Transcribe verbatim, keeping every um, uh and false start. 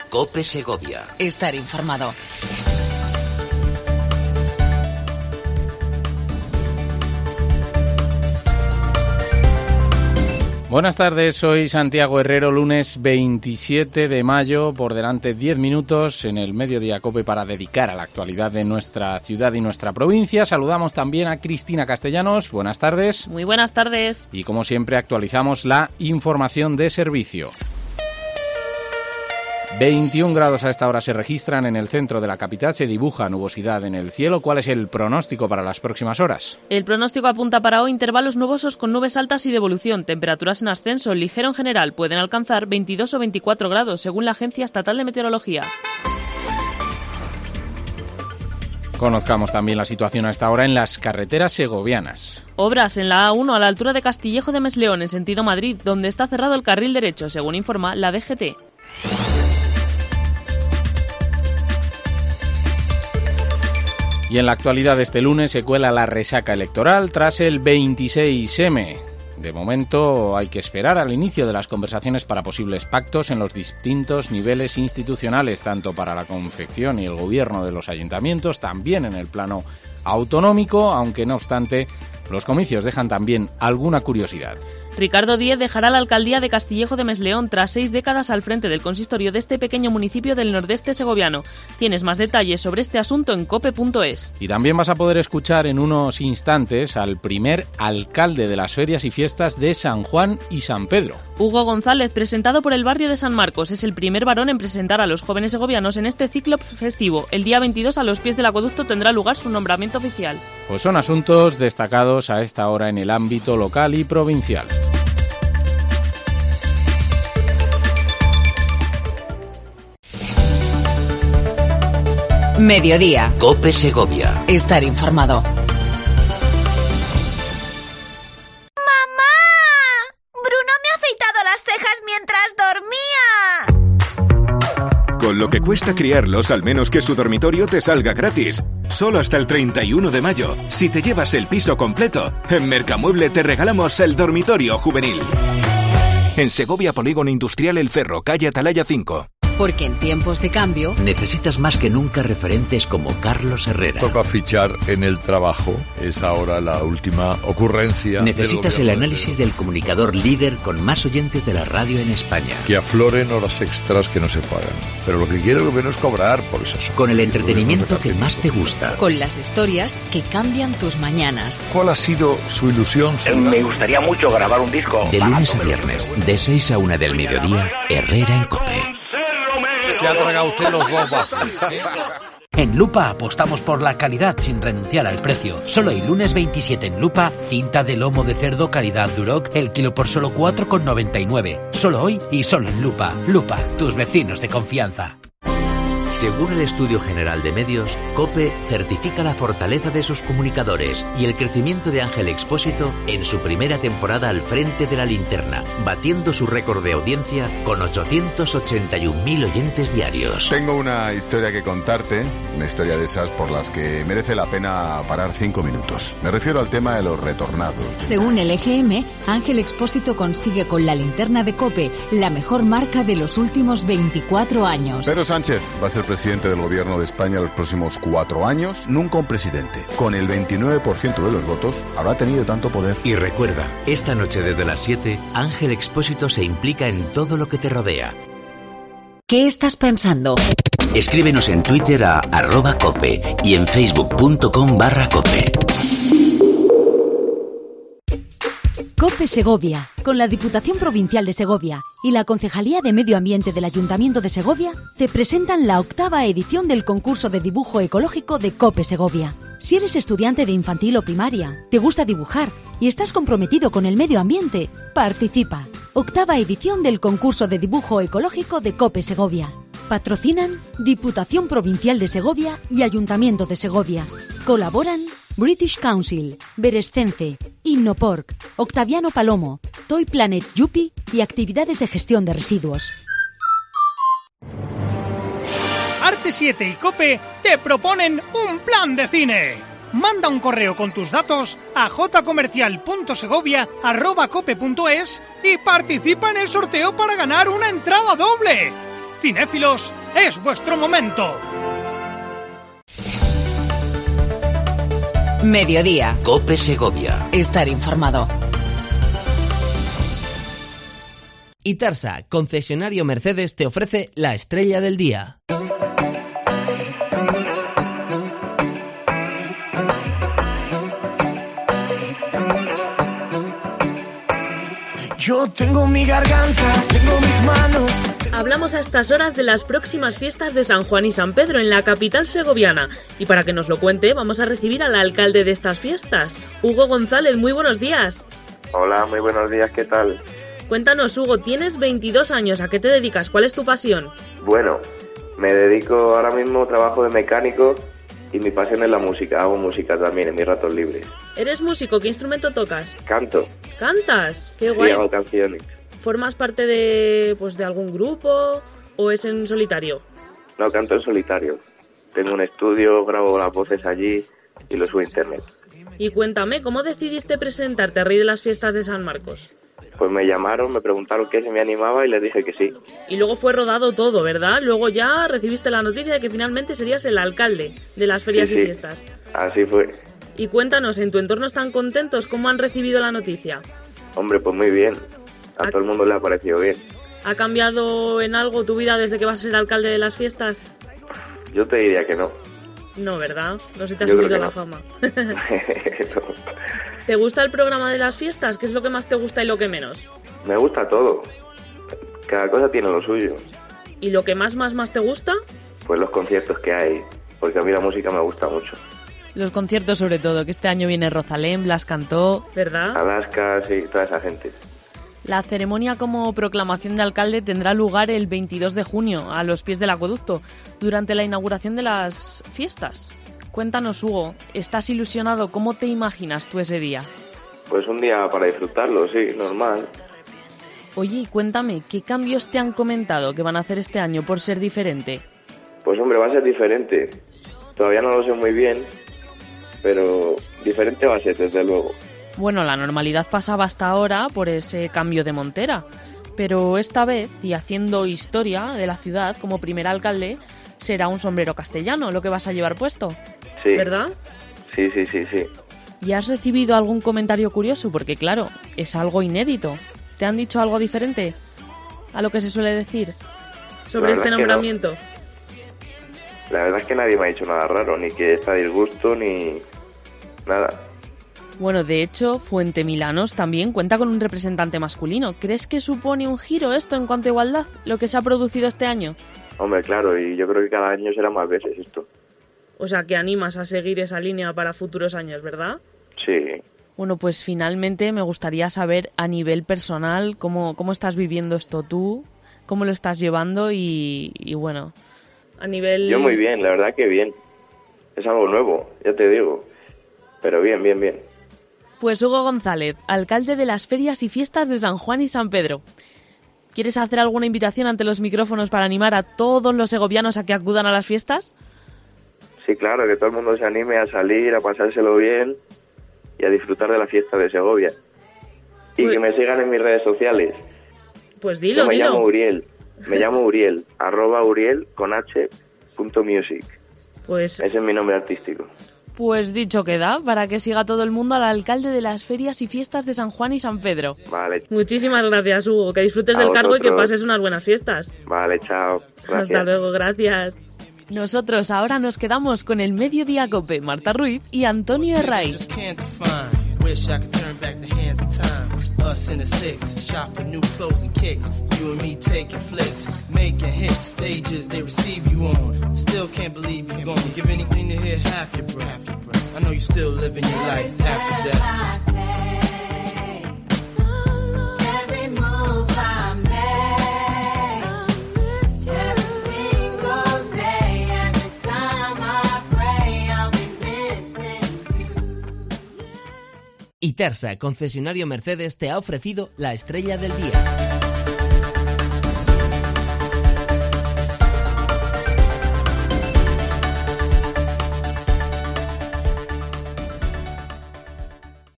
COPE Segovia. Estar informado. Buenas tardes, soy Santiago Herrero, lunes veintisiete de mayo, por delante diez minutos en el Mediodía COPE para dedicar a la actualidad de nuestra ciudad y nuestra provincia. Saludamos también a Cristina Castellanos, buenas tardes. Muy buenas tardes. Y como siempre actualizamos la información de servicio. veintiún grados a esta hora se registran en el centro de la capital, se dibuja nubosidad en el cielo. ¿Cuál es el pronóstico para las próximas horas? El pronóstico apunta para hoy intervalos nubosos con nubes altas y de evolución, temperaturas en ascenso, ligero en general, pueden alcanzar veintidós o veinticuatro grados según la Agencia Estatal de Meteorología. Conozcamos también la situación a esta hora en las carreteras segovianas. Obras en la A uno a la altura de Castillejo de Mesleón en sentido Madrid, donde está cerrado el carril derecho, según informa la D G T. Y en la actualidad de este lunes se cuela la resaca electoral tras el veintiséis eme. De momento hay que esperar al inicio de las conversaciones para posibles pactos en los distintos niveles institucionales, tanto para la confección y el gobierno de los ayuntamientos, también en el plano autonómico, aunque no obstante los comicios dejan también alguna curiosidad. Ricardo Díez dejará la alcaldía de Castillejo de Mesleón tras seis décadas al frente del consistorio de este pequeño municipio del nordeste segoviano. Tienes más detalles sobre este asunto en cope punto es. Y también vas a poder escuchar en unos instantes al primer alcalde de las ferias y fiestas de San Juan y San Pedro. Hugo González, presentado por el barrio de San Marcos, es el primer varón en presentar a los jóvenes segovianos en este ciclo festivo. El día veintidós, a los pies del acueducto, tendrá lugar su nombramiento oficial. Pues son asuntos destacados a esta hora en el ámbito local y provincial. Mediodía. COPE Segovia. Estar informado. ¡Mamá! ¡Bruno me ha afeitado las cejas mientras dormía! Con lo que cuesta criarlos, al menos que su dormitorio te salga gratis. Solo hasta el treinta y uno de mayo. Si te llevas el piso completo, en Mercamueble te regalamos el dormitorio juvenil. En Segovia, Polígono Industrial El Ferro, calle Atalaya cinco. Porque en tiempos de cambio necesitas más que nunca referentes como Carlos Herrera. Toca fichar en el trabajo, es ahora la última ocurrencia. Necesitas el análisis del comunicador líder con más oyentes de la radio en España. Que afloren horas extras que no se pagan. Pero lo que quiere el gobierno es cobrar por esas horas. Con el entretenimiento que más te gusta. Con las historias que cambian tus mañanas. ¿Cuál ha sido su ilusión? Su Me gustaría mucho grabar un disco. De lunes a viernes, de seis a una del mediodía, Herrera en COPE. Se ha tragado usted los dos baffles. En Lupa apostamos por la calidad sin renunciar al precio. Solo el lunes veintisiete en Lupa, cinta de lomo de cerdo calidad Duroc, el kilo por solo cuatro con noventa y nueve. Solo hoy y solo en Lupa. Lupa, tus vecinos de confianza. Según el Estudio General de Medios, COPE certifica la fortaleza de sus comunicadores y el crecimiento de Ángel Expósito en su primera temporada al frente de la linterna, batiendo su récord de audiencia con ochocientos ochenta y un mil oyentes diarios. Tengo una historia que contarte, una historia de esas por las que merece la pena parar cinco minutos. Me refiero al tema de los retornados. Según el E G M, Ángel Expósito consigue con la linterna de COPE la mejor marca de los últimos veinticuatro años. Pedro Sánchez va a ser presidente del gobierno de España los próximos cuatro años. Nunca un presidente con el veintinueve por ciento de los votos habrá tenido tanto poder. Y recuerda, esta noche desde las siete, Ángel Expósito se implica en todo lo que te rodea. ¿Qué estás pensando? Escríbenos en Twitter a arroba cope y en facebook punto com barra cope. COPE Segovia, con la Diputación Provincial de Segovia y la Concejalía de Medio Ambiente del Ayuntamiento de Segovia, te presentan la octava edición del concurso de dibujo ecológico de COPE Segovia. Si eres estudiante de infantil o primaria, te gusta dibujar y estás comprometido con el medio ambiente, participa. Octava edición del concurso de dibujo ecológico de COPE Segovia. Patrocinan Diputación Provincial de Segovia y Ayuntamiento de Segovia. Colaboran British Council, Berescense, Innoporc, Octaviano Palomo, Toy Planet Yupi y Actividades de Gestión de Residuos. Arte siete y COPE te proponen un plan de cine. Manda un correo con tus datos a jcomercial punto segovia arroba cope punto es y participa en el sorteo para ganar una entrada doble. Cinéfilos, es vuestro momento. Mediodía. COPE Segovia. Estar informado. Itarsa, concesionario Mercedes, te ofrece la estrella del día. Yo tengo mi garganta, tengo mis manos. Hablamos a estas horas de las próximas fiestas de San Juan y San Pedro en la capital segoviana. Y para que nos lo cuente, vamos a recibir al alcalde de estas fiestas, Hugo González. Muy buenos días. Hola, muy buenos días, ¿qué tal? Cuéntanos, Hugo, tienes veintidós años, ¿a qué te dedicas? ¿Cuál es tu pasión? Bueno, me dedico ahora mismo, trabajo de mecánico y mi pasión es la música. Hago música también en mis ratos libres. ¿Eres músico? ¿Qué instrumento tocas? Canto. ¿Cantas? ¡Qué guay! Sí, hago canciones. ¿Formas parte de, pues, de algún grupo o es en solitario? No, canto en solitario. Tengo un estudio, grabo las voces allí y lo subo a internet. Y cuéntame, ¿cómo decidiste presentarte a Rey de las Fiestas de San Marcos? Pues me llamaron, me preguntaron qué se me animaba y les dije que sí. Y luego fue rodado todo, ¿verdad? Luego ya recibiste la noticia de que finalmente serías el alcalde de las ferias sí, y sí. fiestas. Así fue. Y cuéntanos, ¿en tu entorno están contentos? ¿Cómo han recibido la noticia? Hombre, pues muy bien. A todo el mundo le ha parecido bien. ¿Ha cambiado en algo tu vida desde que vas a ser alcalde de las fiestas? Yo te diría que no. No, ¿verdad? No se te ha Yo subido creo que la no. fama. No. ¿Te gusta el programa de las fiestas? ¿Qué es lo que más te gusta y lo que menos? Me gusta todo. Cada cosa tiene lo suyo. ¿Y lo que más, más, más te gusta? Pues los conciertos que hay, porque a mí la música me gusta mucho. Los conciertos sobre todo, que este año viene Rosalén, Blas Cantó, ¿verdad? Alaska, sí, toda esa gente. La ceremonia como proclamación de alcalde tendrá lugar el veintidós de junio, a los pies del acueducto, durante la inauguración de las fiestas. Cuéntanos, Hugo, ¿estás ilusionado? ¿Cómo te imaginas tú ese día? Pues un día para disfrutarlo, sí, normal. Oye, y cuéntame, ¿qué cambios te han comentado que van a hacer este año por ser diferente? Pues hombre, va a ser diferente. Todavía no lo sé muy bien, pero diferente va a ser, desde luego. Bueno, la normalidad pasaba hasta ahora por ese cambio de montera, pero esta vez, y haciendo historia de la ciudad como primer alcalde, será un sombrero castellano lo que vas a llevar puesto, sí. ¿Verdad? Sí, sí, sí, sí. ¿Y has recibido algún comentario curioso? Porque claro, es algo inédito. ¿Te han dicho algo diferente a lo que se suele decir sobre este nombramiento? No. La verdad es que nadie me ha dicho nada raro, ni que está a disgusto, ni nada. Bueno, de hecho, Fuente Milanos también cuenta con un representante masculino. ¿Crees que supone un giro esto en cuanto a igualdad, lo que se ha producido este año? Hombre, claro, y yo creo que cada año será más veces esto. O sea, que animas a seguir esa línea para futuros años, ¿verdad? Sí. Bueno, pues finalmente me gustaría saber a nivel personal cómo, cómo estás viviendo esto tú, cómo lo estás llevando y, y bueno, a nivel... Yo muy bien, la verdad que bien. Es algo nuevo, ya te digo. Pero bien, bien, bien. Pues Hugo González, alcalde de las ferias y fiestas de San Juan y San Pedro. ¿Quieres hacer alguna invitación ante los micrófonos para animar a todos los segovianos a que acudan a las fiestas? Sí, claro, que todo el mundo se anime a salir, a pasárselo bien y a disfrutar de la fiesta de Segovia. Y pues, que me sigan en mis redes sociales. Pues dilo, Yo me dilo. llamo Uriel, me llamo Uriel, arroba Uriel con h punto music. Pues... Ese es mi nombre artístico. Pues dicho queda, para que siga todo el mundo al alcalde de las ferias y fiestas de San Juan y San Pedro. Vale. Muchísimas gracias, Hugo. Que disfrutes a del vosotros. cargo y que pases unas buenas fiestas. Vale, chao. Gracias. Hasta luego, gracias. Nosotros ahora nos quedamos con el Mediodía Cope, Marta Ruiz y Antonio Herraiz. Us in the six, shop for new clothes and kicks. You and me taking flicks, making hits, stages they receive you on. Still can't believe you're gone. Give anything to hear half your breath. I know you're still living your life after death. Itarsa, concesionario Mercedes, te ha ofrecido la estrella del día.